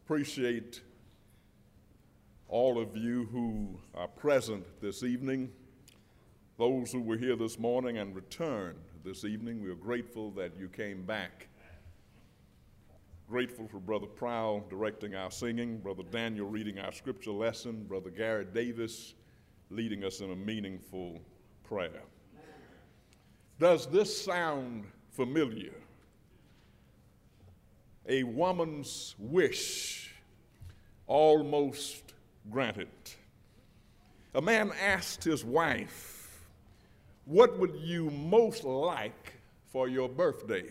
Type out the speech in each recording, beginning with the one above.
appreciate all of you who are present this evening. Those who were here this morning and returned this evening, we are grateful that you came back. Grateful for Brother Prowl directing our singing, Brother Daniel reading our scripture lesson, Brother Gary Davis leading us in a meaningful prayer. Does this sound familiar? A woman's wish almost granted. A man asked his wife, "What would you most like for your birthday?"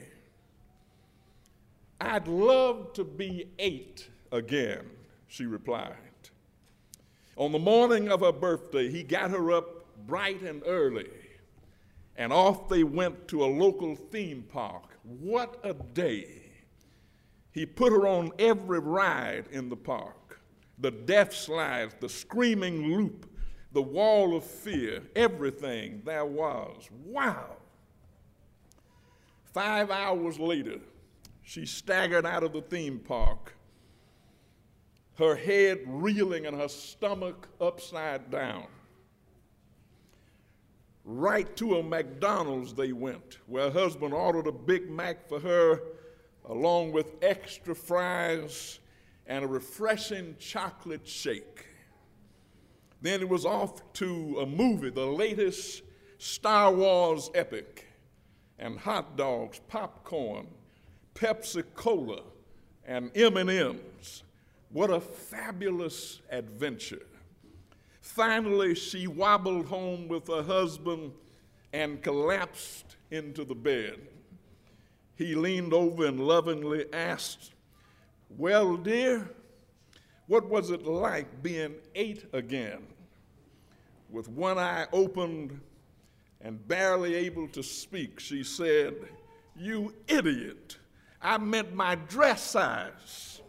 "I'd love to be 8 again," she replied. On the morning of her birthday, he got her up bright and early, and off they went to a local theme park. What a day! He put her on every ride in the park, the death slides, the screaming loop, the wall of fear, everything there was. Wow! 5 hours later, she staggered out of the theme park, her head reeling and her stomach upside down. Right to a McDonald's they went, where her husband ordered a Big Mac for her, along with extra fries and a refreshing chocolate shake. Then it was off to a movie, the latest Star Wars epic, and hot dogs, popcorn, Pepsi Cola, and M&Ms. What a fabulous adventure. Finally, she wobbled home with her husband and collapsed into the bed. He leaned over and lovingly asked, "Well, dear, what was it like being 8 again?" With one eye opened and barely able to speak, she said, "You idiot, I meant my dress size."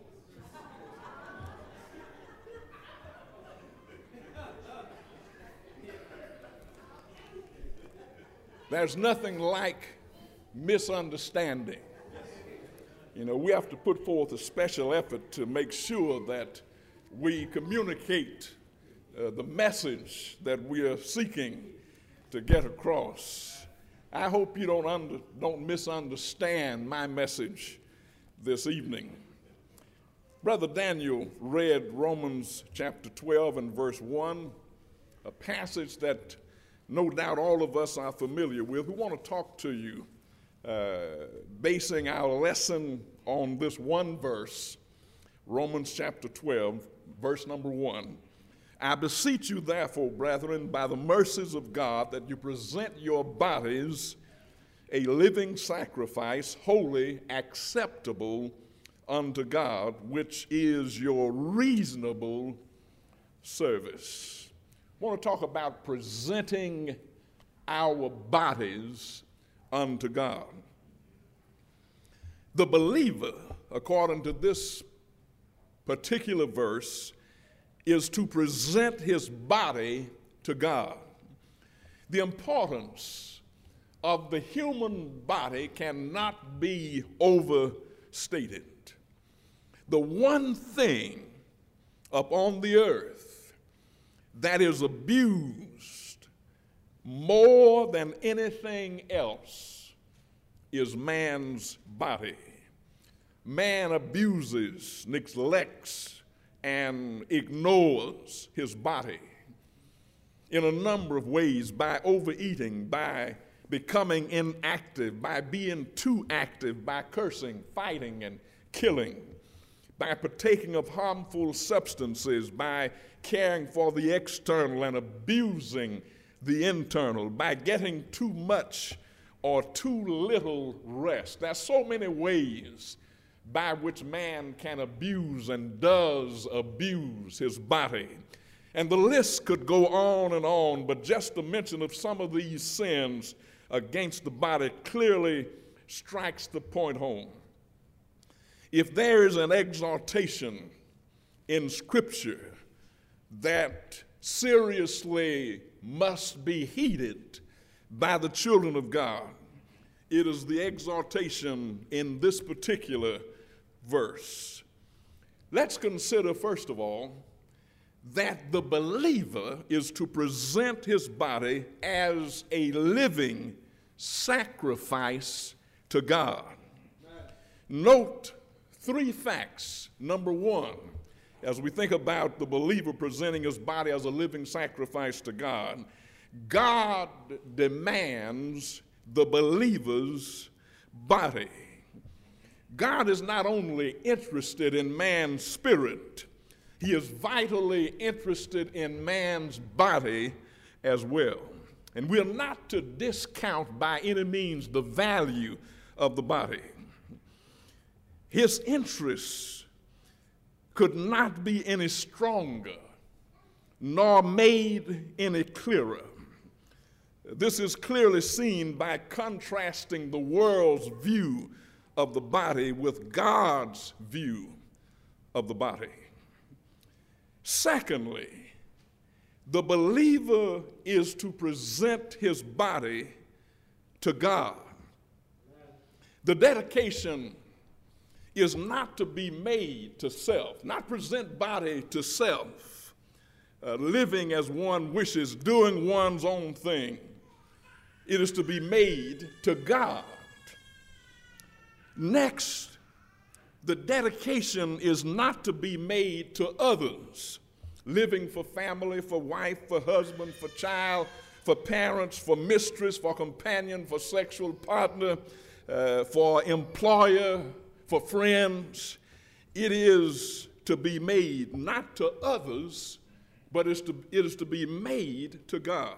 There's nothing like misunderstanding. You know, we have to put forth a special effort to make sure that we communicate the message that we are seeking to get across. I hope you don't misunderstand my message this evening. Brother Daniel read Romans chapter 12 and verse 1, a passage that no doubt all of us are familiar with. We want to talk to you, basing our lesson on this one verse, Romans chapter 12, verse number 1. "I beseech you, therefore, brethren, by the mercies of God, that you present your bodies a living sacrifice, holy, acceptable unto God, which is your reasonable service." I want to talk about presenting our bodies unto God. The believer, according to this particular verse, is to present his body to God. The importance of the human body cannot be overstated. The one thing upon the earth that is abused more than anything else is man's body. Man abuses, neglects, and ignores his body in a number of ways: by overeating, by becoming inactive, by being too active, by cursing, fighting, and killing, by partaking of harmful substances, by caring for the external and abusing the internal, by getting too much or too little rest. There's so many ways by which man can abuse and does abuse his body. And the list could go on, but just the mention of some of these sins against the body clearly strikes the point home. If there is an exhortation in Scripture that seriously must be heeded by the children of God, it is the exhortation in this particular verse. Let's consider, first of all, that the believer is to present his body as a living sacrifice to God. Note three facts. Number one, as we think about the believer presenting his body as a living sacrifice to God, God demands the believer's body. God is not only interested in man's spirit, he is vitally interested in man's body as well. And we are not to discount by any means the value of the body. His interests could not be any stronger nor made any clearer. This is clearly seen by contrasting the world's view of the body with God's view of the body. Secondly, the believer is to present his body to God. The dedication is not to be made to self, not present body to self, living as one wishes, doing one's own thing. It is to be made to God. Next, the dedication is not to be made to others, living for family, for wife, for husband, for child, for parents, for mistress, for companion, for sexual partner, for employer, for friends. It is to be made not to others, but it is to be made to God.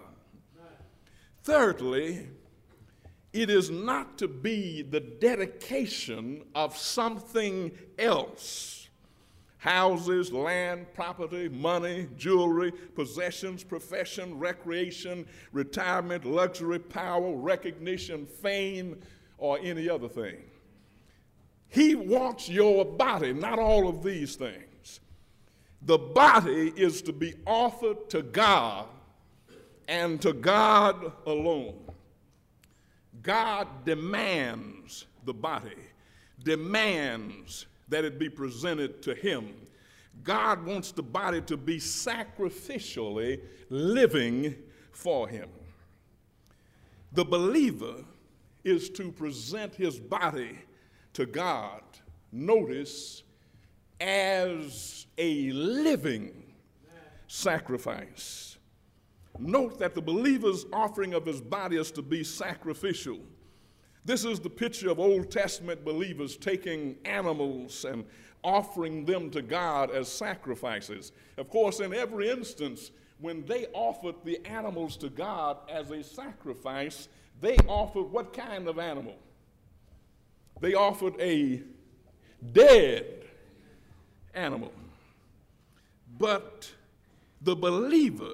Thirdly, it is not to be the dedication of something else. Houses, land, property, money, jewelry, possessions, profession, recreation, retirement, luxury, power, recognition, fame, or any other thing. He wants your body, not all of these things. The body is to be offered to God and to God alone. God demands the body, demands that it be presented to him. God wants the body to be sacrificially living for him. The believer is to present his body to God, notice, as a living sacrifice. Note that the believer's offering of his body is to be sacrificial. This is the picture of Old Testament believers taking animals and offering them to God as sacrifices. Of course, in every instance, when they offered the animals to God as a sacrifice, they offered what kind of animal? They offered a dead animal. But the believer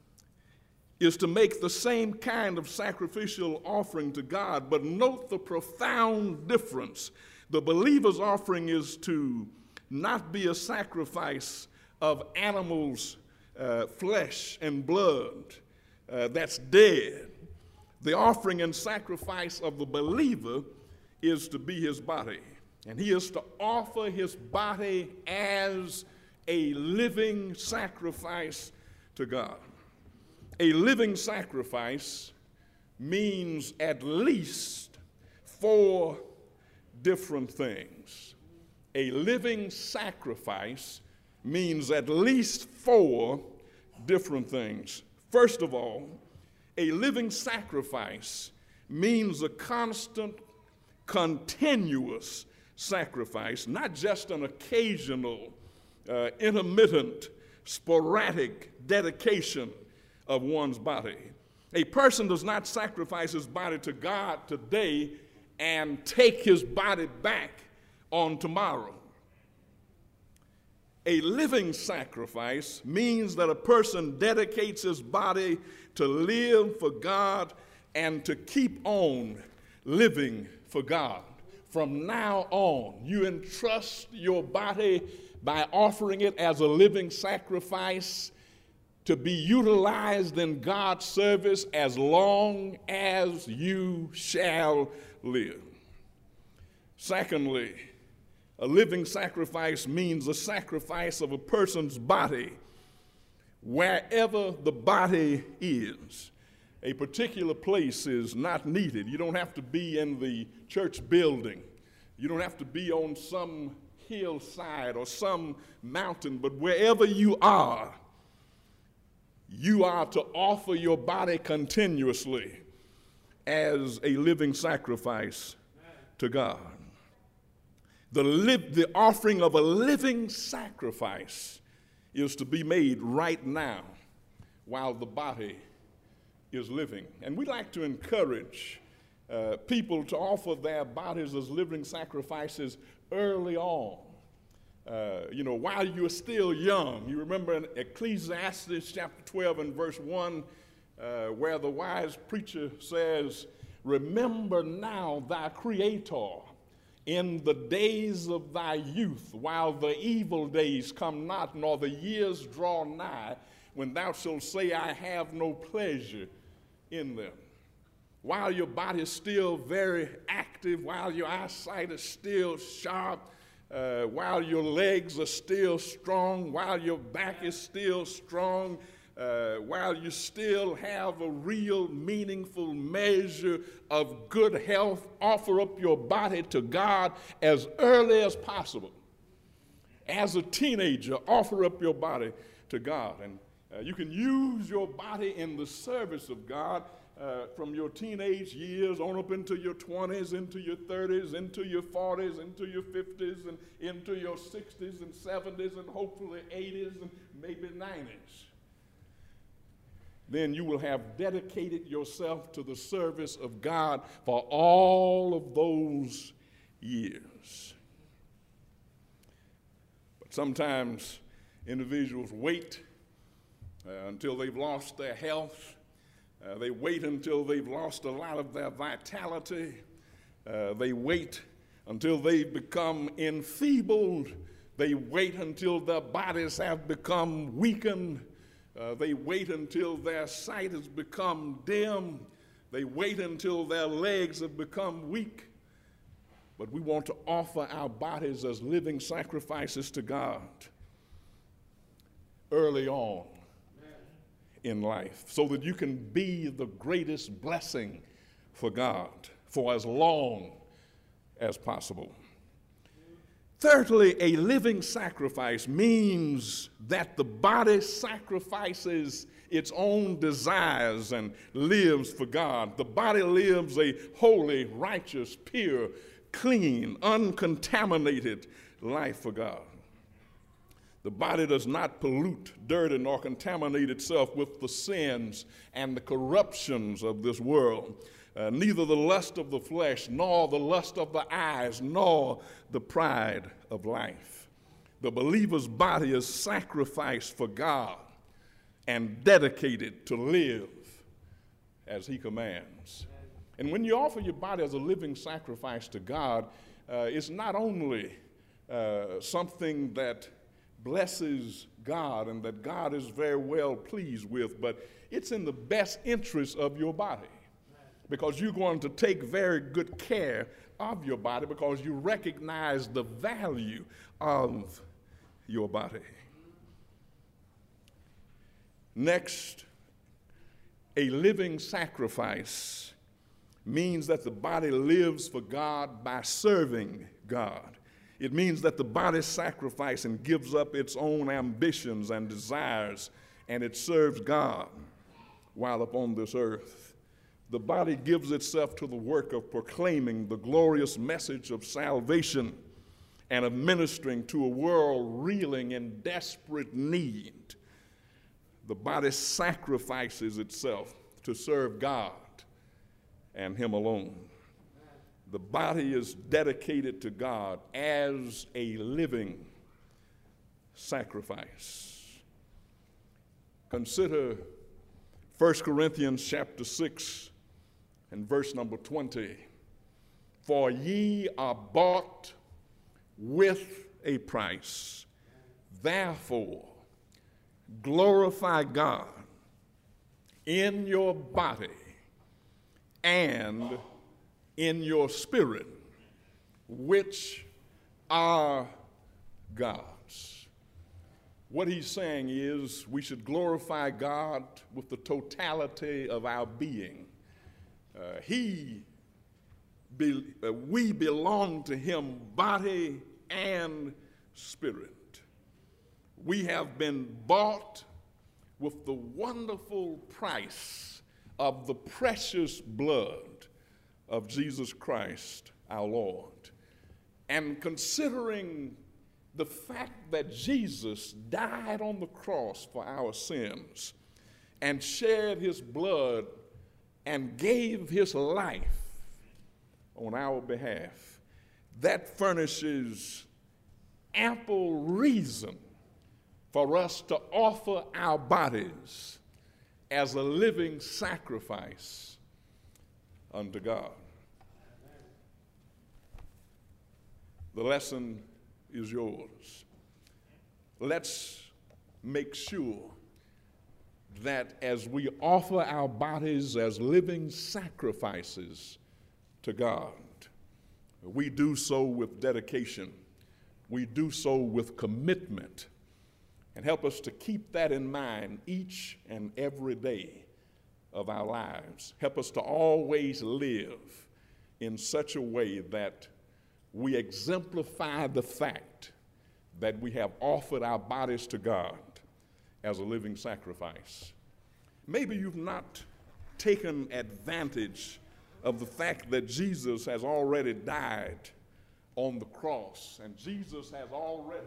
is to make the same kind of sacrificial offering to God, but note the profound difference. The believer's offering is to not be a sacrifice of animals' flesh and blood that's dead. The offering and sacrifice of the believer is to be his body, and he is to offer his body as a living sacrifice to God. A living sacrifice means at least 4 different things. A living sacrifice means at least 4 different things. First of all, a living sacrifice means a constant, continuous sacrifice, not just an occasional, intermittent, sporadic dedication of one's body. A person does not sacrifice his body to God today and take his body back on tomorrow. A living sacrifice means that a person dedicates his body to live for God and to keep on living for God. From now on, you entrust your body by offering it as a living sacrifice to be utilized in God's service as long as you shall live. Secondly, A living sacrifice means a sacrifice of a person's body wherever the body is. A particular place is not needed. You don't have to be in the church building. You don't have to be on some hillside or some mountain, but wherever you are to offer your body continuously as a living sacrifice to God. The offering of a living sacrifice is to be made right now while the body is living. And we like to encourage people to offer their bodies as living sacrifices early on. While you're still young. You remember in Ecclesiastes chapter 12 and verse 1, where the wise preacher says, "Remember now thy Creator in the days of thy youth, while the evil days come not, nor the years draw nigh, when thou shalt say, I have no pleasure in them." While your body is still very active, while your eyesight is still sharp, while your legs are still strong, while your back is still strong, while you still have a real meaningful measure of good health, offer up your body to God as early as possible. As a teenager, offer up your body to God. And you can use your body in the service of God from your teenage years on up into your 20s, into your 30s, into your 40s, into your 50s, and into your 60s and 70s, and hopefully 80s and maybe 90s. Then you will have dedicated yourself to the service of God for all of those years. But sometimes individuals wait until they've lost their health. They wait until they've lost a lot of their vitality. They wait until they've become enfeebled. They wait until their bodies have become weakened. They wait until their sight has become dim. They wait until their legs have become weak. But we want to offer our bodies as living sacrifices to God early on in life, so that you can be the greatest blessing for God for as long as possible. Thirdly, a living sacrifice means that the body sacrifices its own desires and lives for God. The body lives a holy, righteous, pure, clean, uncontaminated life for God. The body does not pollute, dirty, nor contaminate itself with the sins and the corruptions of this world. Neither the lust of the flesh, nor the lust of the eyes, nor the pride of life. The believer's body is sacrificed for God and dedicated to live as he commands. And when you offer your body as a living sacrifice to God, it's not only something that blesses God and that God is very well pleased with, but it's in the best interest of your body, because you're going to take very good care of your body because you recognize the value of your body. Next, a living sacrifice means that the body lives for God by serving God. It means that the body sacrifices and gives up its own ambitions and desires, and it serves God while upon this earth. The body gives itself to the work of proclaiming the glorious message of salvation and of ministering to a world reeling in desperate need. The body sacrifices itself to serve God and Him alone. The body is dedicated to God as a living sacrifice. Consider 1 Corinthians chapter 6 and verse number 20. For ye are bought with a price. Therefore, glorify God in your body and in your spirit, which are God's. What he's saying is we should glorify God with the totality of our being. We belong to him, body and spirit. We have been bought with the wonderful price of the precious blood of Jesus Christ, our Lord. And considering the fact that Jesus died on the cross for our sins and shed his blood and gave his life on our behalf, that furnishes ample reason for us to offer our bodies as a living sacrifice unto God. The lesson is yours. Let's make sure that as we offer our bodies as living sacrifices to God, we do so with dedication. We do so with commitment. And help us to keep that in mind each and every day of our lives. Help us to always live in such a way that we exemplify the fact that we have offered our bodies to God as a living sacrifice. Maybe you've not taken advantage of the fact that Jesus has already died on the cross, and Jesus has already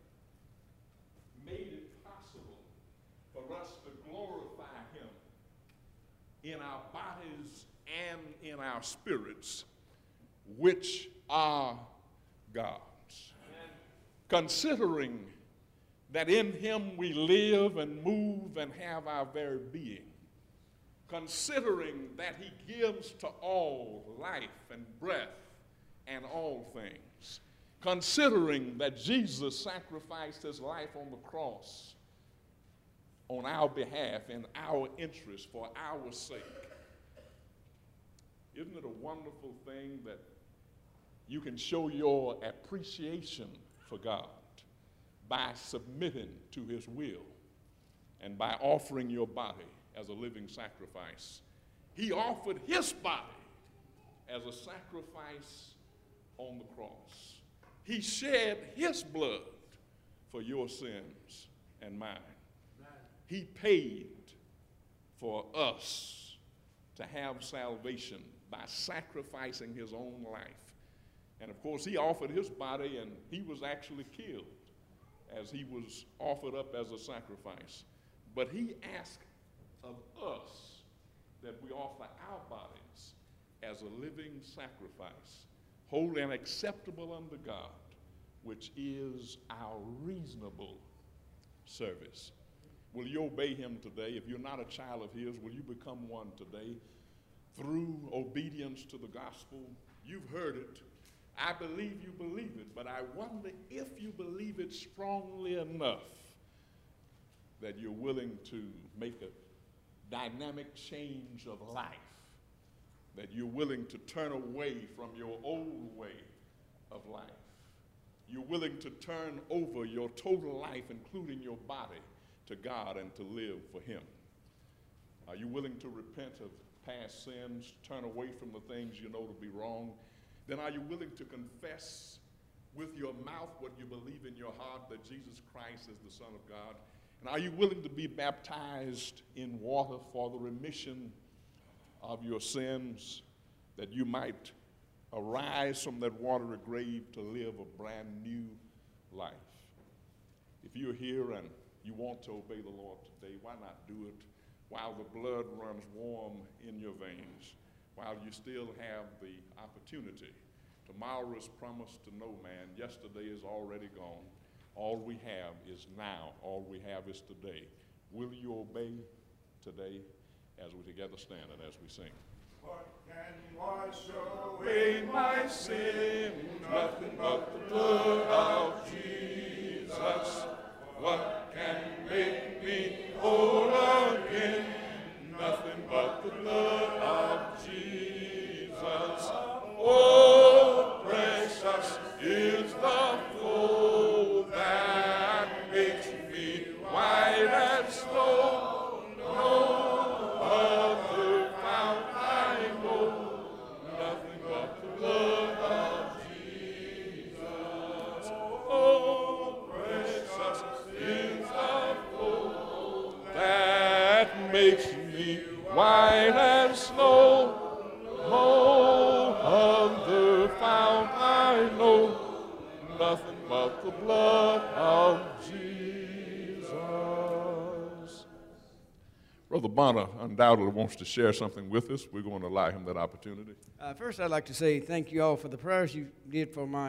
made it possible for us to glorify him in our bodies and in our spirits, which are God's. Considering that in him we live and move and have our very being, considering that he gives to all life and breath and all things, considering that Jesus sacrificed his life on the cross on our behalf in our interest for our sake, isn't it a wonderful thing that you can show your appreciation for God by submitting to his will and by offering your body as a living sacrifice? He offered his body as a sacrifice on the cross. He shed his blood for your sins and mine. He paid for us to have salvation by sacrificing his own life. And of course, he offered his body, and he was actually killed as he was offered up as a sacrifice. But he asked of us that we offer our bodies as a living sacrifice, holy and acceptable unto God, which is our reasonable service. Will you obey him today? If you're not a child of his, will you become one today through obedience to the gospel? You've heard it. I believe you believe it, but I wonder if you believe it strongly enough that you're willing to make a dynamic change of life, that you're willing to turn away from your old way of life. You're willing to turn over your total life, including your body, to God and to live for him. Are you willing to repent of past sins, turn away from the things you know to be wrong? Then are you willing to confess with your mouth what you believe in your heart, that Jesus Christ is the Son of God? And are you willing to be baptized in water for the remission of your sins, that you might arise from that watery grave to live a brand new life? If you're here and you want to obey the Lord today, why not do it while the blood runs warm in your veins, while you still have the opportunity? Tomorrow is promised to no man. Yesterday is already gone. All we have is now. All we have is today. Will you obey today as we together stand and as we sing? What can wash away my sin? Nothing but the blood of Jesus. What can make me whole again? Nothing but the blood of Jesus. Oh, precious is the flow that makes me white as snow. No other fount I know, nothing but the blood of Jesus. Oh, precious is the flow that makes me white as snow. No other fount I know, nothing but the blood of Jesus. Brother Bonner undoubtedly wants to share something with us. We're going to allow him that opportunity. First, I'd like to say thank you all for the prayers you did for my